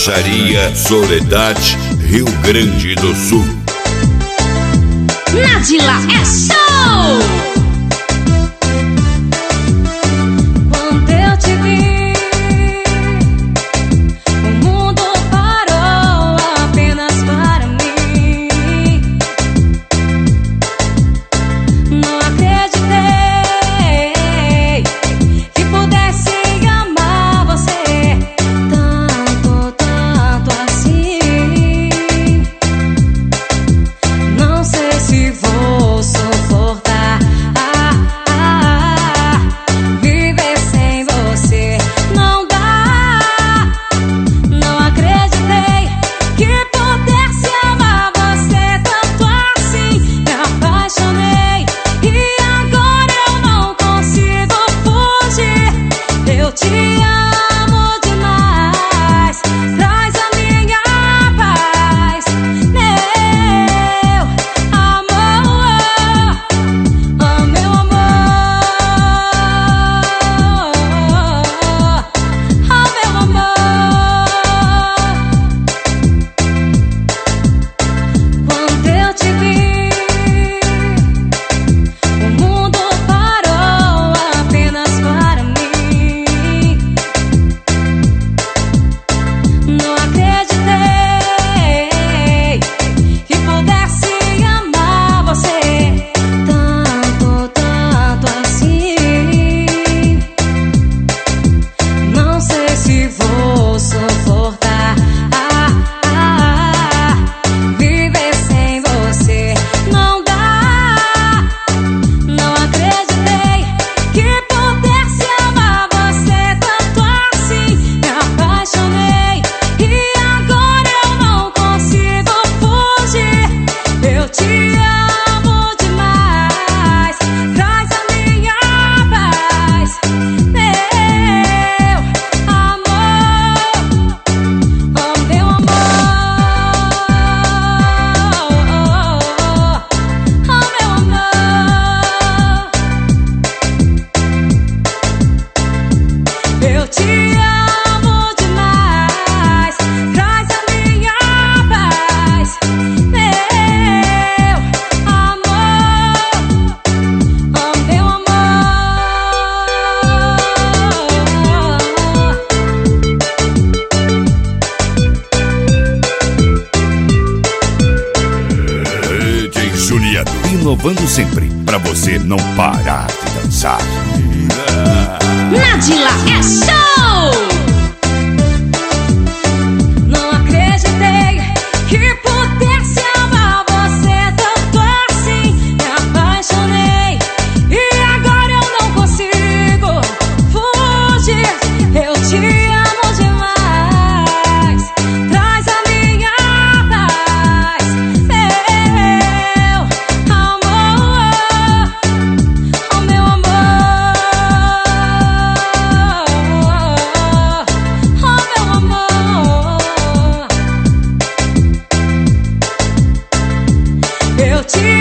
Borracharia Soledade, Rio Grande do Sul. Nadila é show! Quando eu te vi, o mundo parou apenas para mim. Não acreditei que pudesse amar você tanto, tanto assim. Não sei se vou suportar viver sem você. Não dá. Não acreditei que pudesse amar você tanto assim. Me apaixonei e agora eu não consigo fugir. Eu te amo demais. Traz a minha paz, meu amor, oh meu amor, oh meu amor. Quando eu te vi, o mundo parou apenas para mim. Não acreditei que pudesse amar você tanto, tanto assim. Não sei se vou suportar viver sem você. Não dá. Não acreditei que pudesse amar você tanto assim. Me apaixonei e agora eu não consigo fugir. Eu te amo demais. Traz a minha paz, meu amor, oh meu amor, oh meu amor. Eu te amo demais. Traz a minha paz, meu amor, oh meu amor. DJ Juliano, inovando sempre, pra você não parar de dançar. Nadila é show! Não acreditei que pudesse amar você tanto assim. Me apaixonei e agora eu não consigo fugir. Eu te amo demais. Traz a minha paz, meu amor, oh meu amor, oh meu amor. Eu te